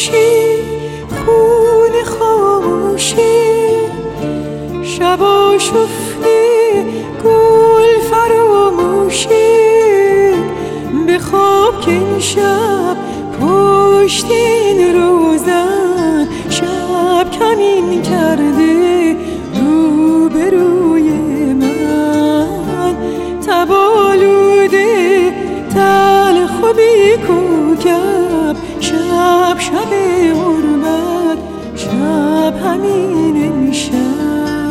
خاموشی خون خاموشی شبا شفته گل فراموشی بخواب که این شب پشت این روزن شب کمین کرده روبروی من تبالوده تلخ و بی کوکب شب شب غربت شب همین امشب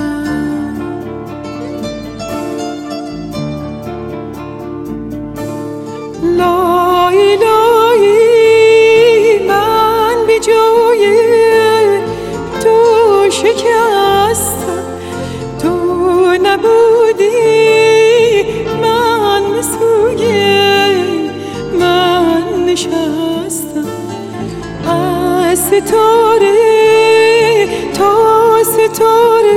لای لای من بی جای تو شکستم تو نبودی من سوی من نشستم از ستاره تا ستاره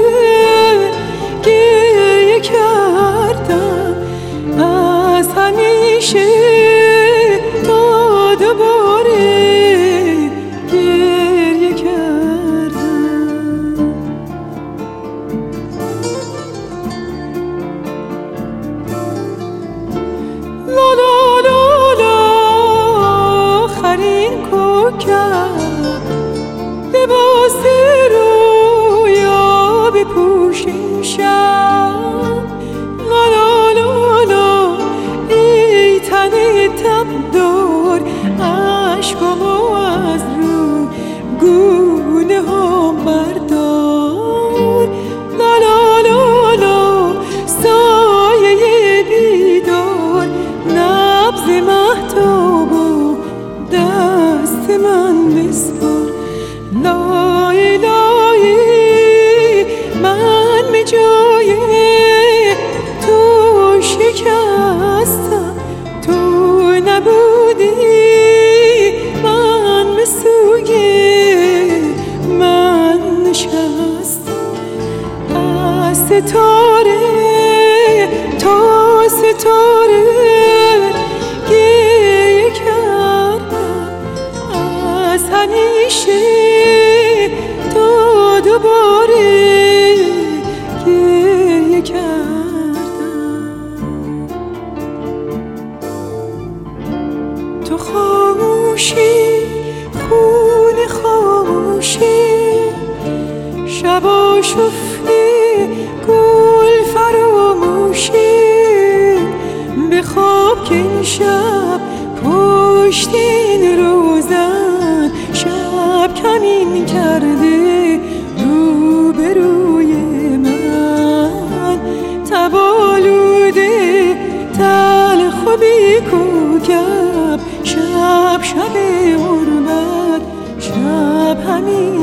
گریه کردم از همیشه تا دوباره گریه کردم لا لا لا لا آخرین کوکب لباس رویا بپوش این شب لا لا لا لا ای تن تبدار عشقمو از رو گونه ها بردار لا لا لا لا سایه بیدار نبض مهتاب و دست من بسپار لای لای من به جای تو شکستم تو نبودی من به سوی من نشستم از ستاره تا ستاره گریه کردم از همیشه تا دوباره گریه کردم تو خاموشی خون خاموشی شبا شفته گل فراموشی بخواب که این شب پشت این روزن شب کمین کرده روبروی من تبالوده تلخ و بی کوکب شب شب غربت شب همین